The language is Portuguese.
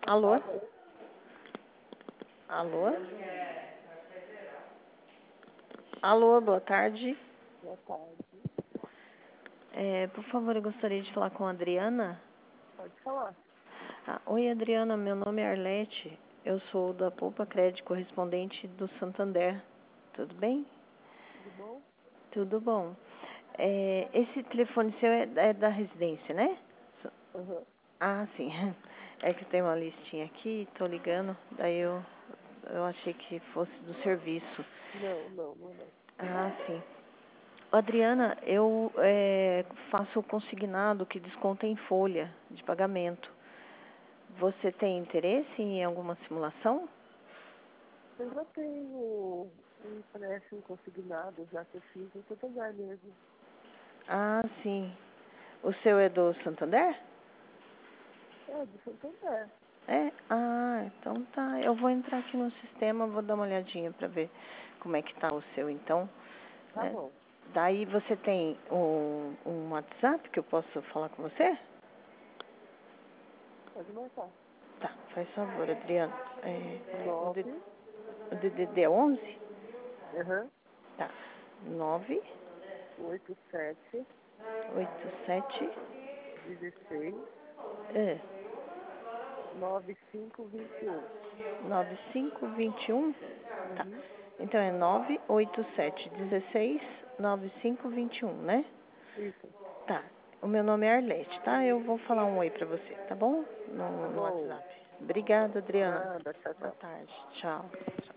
Alô? Alô? Alô, boa tarde. Boa tarde. Por favor, eu gostaria de falar com a Adriana. Pode falar. Oi, Adriana, meu nome é Arlete. Eu sou da Poupa Crédito, correspondente do Santander. Tudo bem? Tudo bom? Tudo bom. Esse telefone seu é da residência, né? Uhum. Sim. É que tem uma listinha aqui, tô ligando, daí eu achei que fosse do serviço. Não. Sim. Adriana, eu faço o consignado que desconta em folha de pagamento. Você tem interesse em alguma simulação? Eu já tenho um empréstimo consignado, já que eu fiz no Santander mesmo. Sim. O seu é do Santander? É, do Santander. Então tá. Eu vou entrar aqui no sistema, vou dar uma olhadinha para ver como é que tá o seu, então. Tá Né? bom. Daí você tem um WhatsApp que eu posso falar com você? Pode marcar. Tá, faz favor, Adriana. O 9, DDD é 11? uhum, Tá. 9 87, 87 16, é, 9521. 9521. Tá. Uhum. Então é 987 16 9521, né? Isso. Tá. O meu nome é Arlete, tá? Eu vou falar um oi pra você, tá bom? Tá No bom. WhatsApp. Obrigada, Adriana. Nada. Tchau, Boa tchau. tarde. Tchau.